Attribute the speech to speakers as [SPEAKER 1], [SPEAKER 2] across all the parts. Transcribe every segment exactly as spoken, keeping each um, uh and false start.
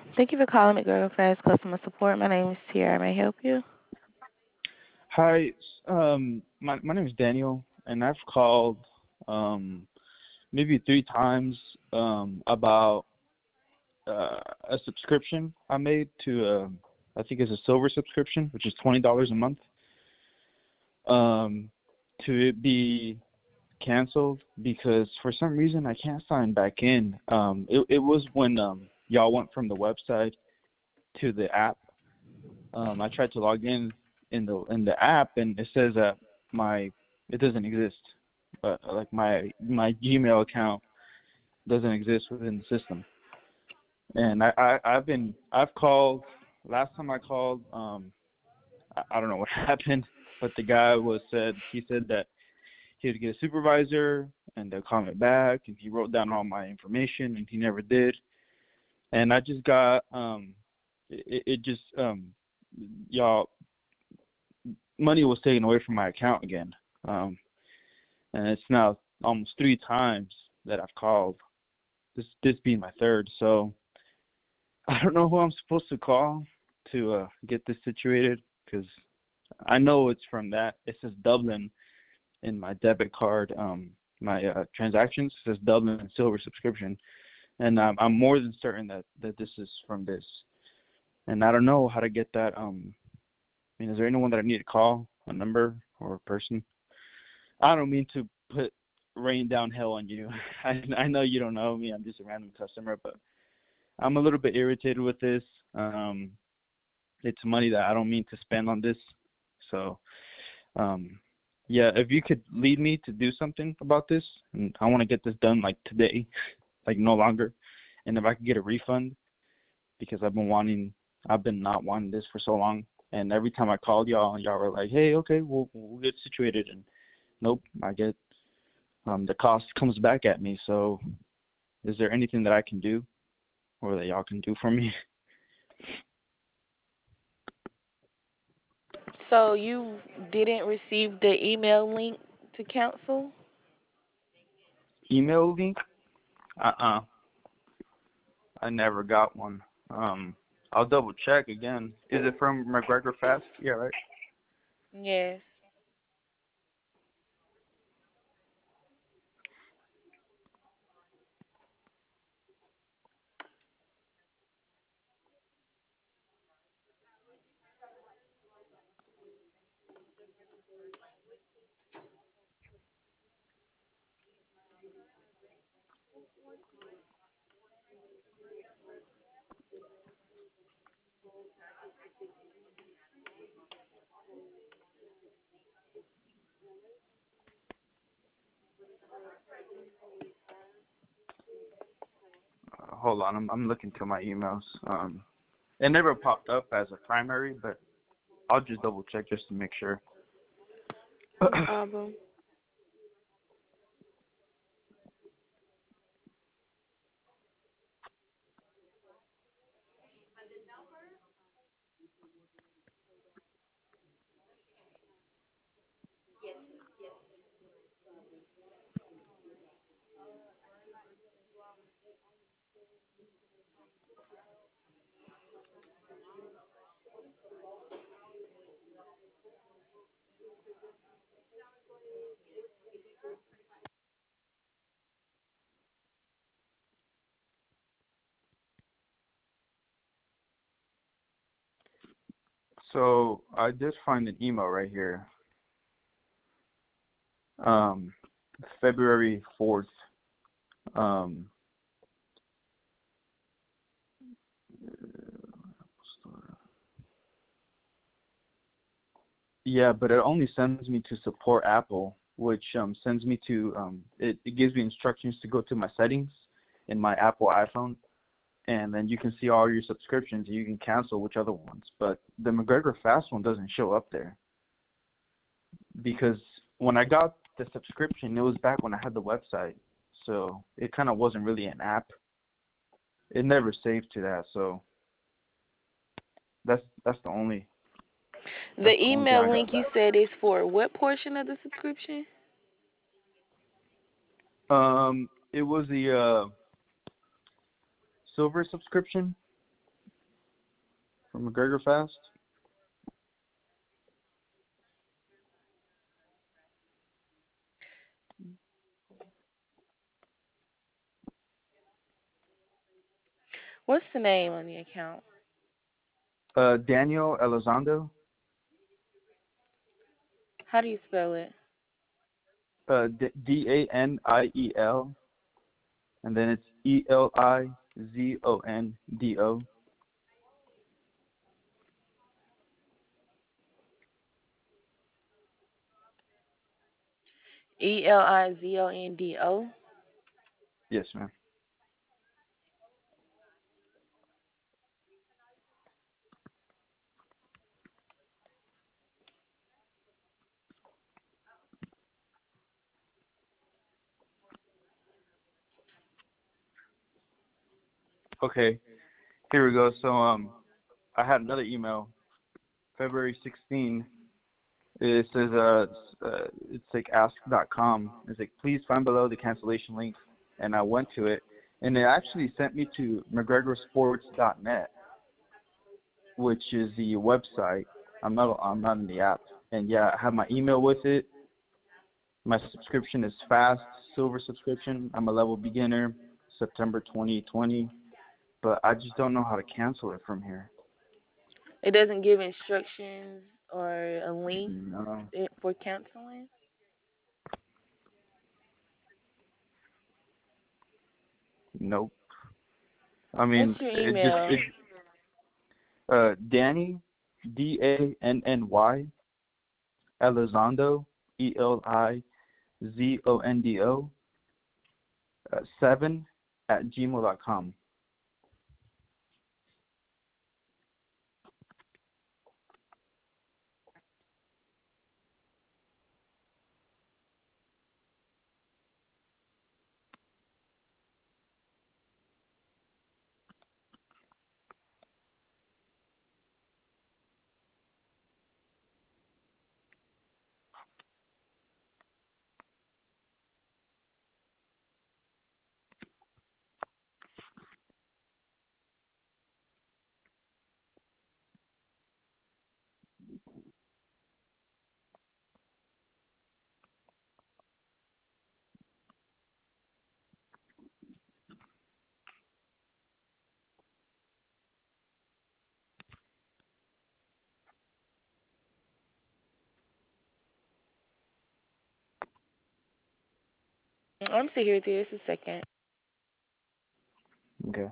[SPEAKER 1] Thank you for calling McGregor Fast Customer Support. My name is Tiara. May I help you?
[SPEAKER 2] Hi, s- um, my my name is Daniel, and I've called um maybe three times um about uh, a subscription I made to uh, I think it's a silver subscription, which is twenty dollars a month. Um, to it be canceled because for some reason I can't sign back in. Um, it it was when um y'all went from the website to the app. Um, I tried to log in in the in the app, and it says that my it doesn't exist. But like my my Gmail account doesn't exist within the system. And I, I I've been I've called. Last time I called, um, I, I don't know what happened, but the guy was said he said that he would get a supervisor and they'll call me back, and he wrote down all my information, and he never did. And I just got um, it, it just um, y'all money was taken away from my account again. Um, and it's now almost three times that I've called. This this being my third, so I don't know who I'm supposed to call to uh, get this situated because I know it's from that. It says Dublin in my debit card, um, my uh, transactions. It says Dublin Silver subscription, and um, I'm more than certain that, that this is from this. And I don't know how to get that. Um, I mean, is there anyone that I need to call, a number or a person? I don't mean to put rain down hell on you. I I know you don't know me. I'm just a random customer, but I'm a little bit irritated with this. Um, it's money that I don't mean to spend on this. So, um, yeah, if you could lead me to do something about this, and I want to get this done like today, like no longer, and if I could get a refund because I've been wanting, I've been not wanting this for so long, and every time I called y'all, y'all were like, hey, okay, we'll we'll get situated, and nope, I get um, the cost comes back at me. So, is there anything that I can do, or that y'all can do for me?
[SPEAKER 1] So you didn't receive the email link to cancel?
[SPEAKER 2] Email link? Uh-uh. I never got one. Um, I'll double check again. Is it from McGregor Fast? Yeah, right.
[SPEAKER 1] Yes.
[SPEAKER 2] Uh, hold on, I'm I'm looking through my emails. Um, it never popped up as a primary, but I'll just double check just to make sure.
[SPEAKER 1] No problem.
[SPEAKER 2] So I did find an email right here. Um, February fourth. Um, yeah, but it only sends me to support Apple, which um, sends me to um, it, it gives me instructions to go to my settings in my Apple iPhone, and then you can see all your subscriptions and you can cancel which other ones. But the McGregor Fast one doesn't show up there because when I got the subscription, it was back when I had the website, so it kind of wasn't really an app. It never saved to that, so that's that's the only
[SPEAKER 1] The
[SPEAKER 2] that's the only thing I
[SPEAKER 1] email
[SPEAKER 2] got
[SPEAKER 1] link you
[SPEAKER 2] back.
[SPEAKER 1] said is for what portion of the subscription?
[SPEAKER 2] Um, it was the uh, silver subscription. for McGregor Fast.
[SPEAKER 1] What's the name on the account?
[SPEAKER 2] Uh, Daniel Elizondo.
[SPEAKER 1] How do you spell it?
[SPEAKER 2] Uh, D A N I E L, and then it's E L I Z O N D O.
[SPEAKER 1] E L I Z O N D O.
[SPEAKER 2] Yes, ma'am. Okay, here we go. So um, I had another email, February sixteenth. It says uh, uh it's like ask dot com. It's like please find below the cancellation link, and I went to it, and it actually sent me to McGregor Sports dot net, which is the website. I'm not I'm not in the app, and yeah, I have my email with it. My subscription is fast silver subscription. I'm a level beginner, September twenty twenty, but I just don't know how to cancel it from here.
[SPEAKER 1] It doesn't give instructions or a link
[SPEAKER 2] No,
[SPEAKER 1] for canceling.
[SPEAKER 2] nope. I
[SPEAKER 1] What's
[SPEAKER 2] mean,
[SPEAKER 1] your
[SPEAKER 2] it just
[SPEAKER 1] email?
[SPEAKER 2] it uh Danny, D A N N Y Elizondo, E L I Z O N D O, uh, seven at gmail dot com.
[SPEAKER 1] I'm still here. Just a second.
[SPEAKER 2] Okay.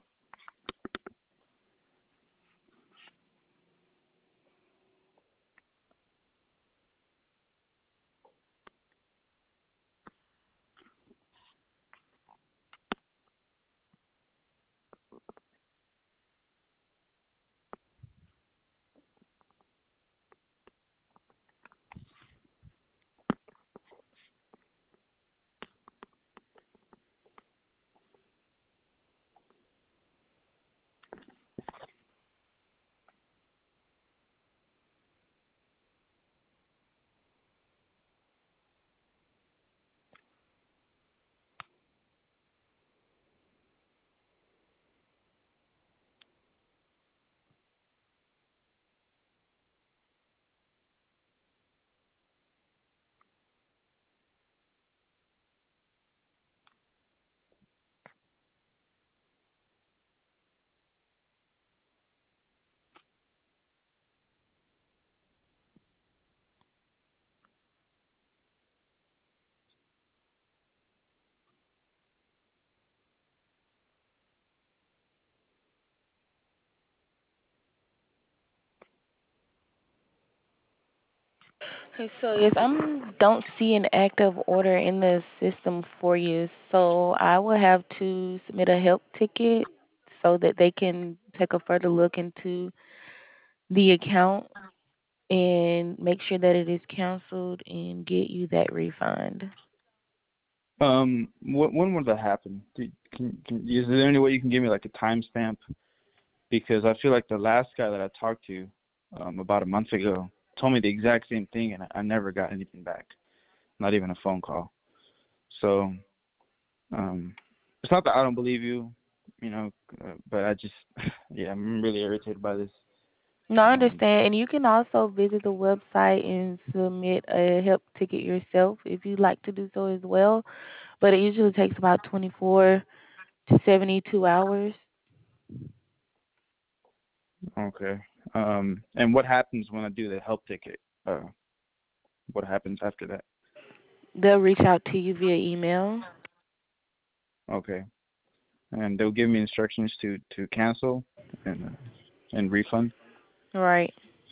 [SPEAKER 1] Okay, so yes, I'm don't see an active order in the system for you, so I will have to submit a help ticket so that they can take a further look into the account and make sure that it is canceled and get you that refund.
[SPEAKER 2] Um, wh- when would that happen? Do, can, can, is there any way you can give me like a timestamp? Because I feel like the last guy that I talked to um, about a month ago told me the exact same thing, and I, I never got anything back, not even a phone call. So um, it's not that I don't believe you, you know, uh, but I just, yeah, I'm really irritated by this.
[SPEAKER 1] No, I
[SPEAKER 2] Um,
[SPEAKER 1] understand. And you can also visit the website and submit a help ticket yourself if you'd like to do so as well. But it usually takes about twenty-four to seventy-two hours.
[SPEAKER 2] okay. Um, and what happens when I do the help ticket? Uh, what happens after that?
[SPEAKER 1] They'll reach out to you via email.
[SPEAKER 2] Okay. And they'll give me instructions to to cancel and uh, and refund.
[SPEAKER 1] Right.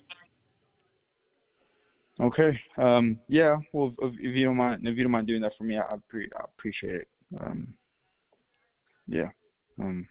[SPEAKER 2] Okay. Um. Yeah. Well, if, if you don't mind, if you don't mind doing that for me, I I, pre- I appreciate it. Um. Yeah. Um.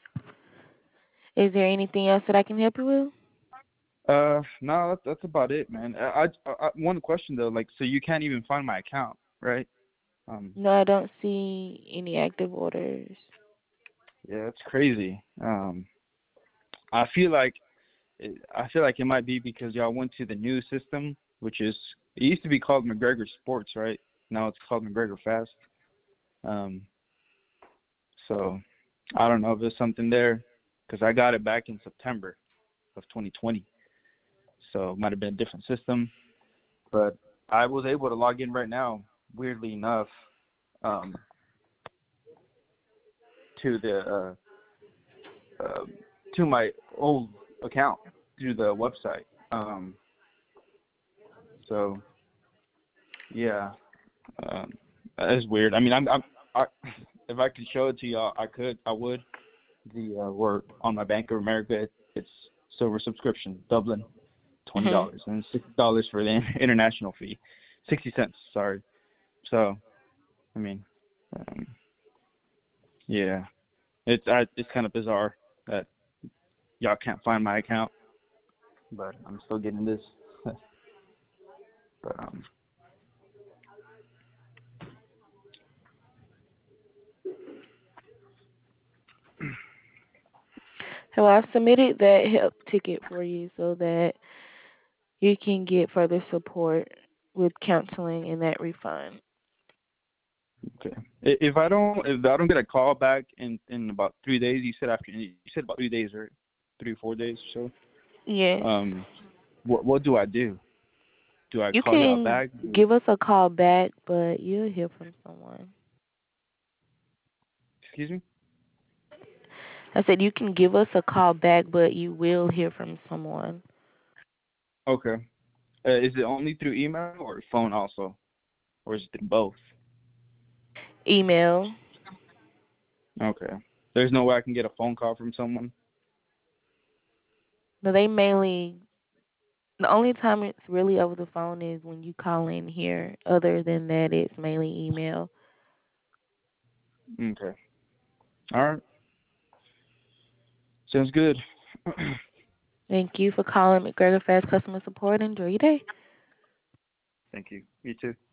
[SPEAKER 1] Is there anything else that I can help you with?
[SPEAKER 2] Uh. No, that's that's about it, man. I, I, I one question though, like, so you can't even find my account, right? Um.
[SPEAKER 1] No, I don't see any active orders.
[SPEAKER 2] Yeah, it's crazy. Um. I feel like it, I feel like it might be because y'all went to the new system, which is it used to be called McGregor Sports, right? Now it's called McGregor Fast. Um. So I don't know if there's something there because I got it back in September of twenty twenty. So it might have been a different system, but I was able to log in right now. Weirdly enough, um, to the uh, uh, to my old account through the website. Um, so yeah, um, that's weird. I mean, I'm, I'm I, if I could show it to y'all, I could, I would. The uh, word on my Bank of America, it's silver subscription, Dublin, twenty
[SPEAKER 1] Mhm.
[SPEAKER 2] dollars, and sixty dollars for the international fee, sixty cents. Sorry. So I mean, um, yeah, it's I, it's kind of bizarre that y'all can't find my account, but I'm still getting this. but um,
[SPEAKER 1] So I've submitted that help ticket for you so that you can get further support with counseling and that refund.
[SPEAKER 2] okay. If I don't if I don't get a call back in in about three days, you said after you said about three days, right? Three or four days or so.
[SPEAKER 1] Yes.
[SPEAKER 2] Um, what what do I do? Do I
[SPEAKER 1] You
[SPEAKER 2] call y'all
[SPEAKER 1] can
[SPEAKER 2] back?
[SPEAKER 1] give us a call back, but you'll hear from someone.
[SPEAKER 2] Excuse me.
[SPEAKER 1] I said you can give us a call back, but you will hear from someone.
[SPEAKER 2] Okay. Uh, is it only through email or phone also, or is it through both?
[SPEAKER 1] Email.
[SPEAKER 2] Okay. There's no way I can get a phone call from someone.
[SPEAKER 1] No, they mainly, the only time it's really over the phone is when you call in here. Other than that, it's mainly email.
[SPEAKER 2] Okay. All right. Sounds good.
[SPEAKER 1] Thank you for calling McGregor Fast Customer Support. Enjoy your day.
[SPEAKER 2] Thank you. You too.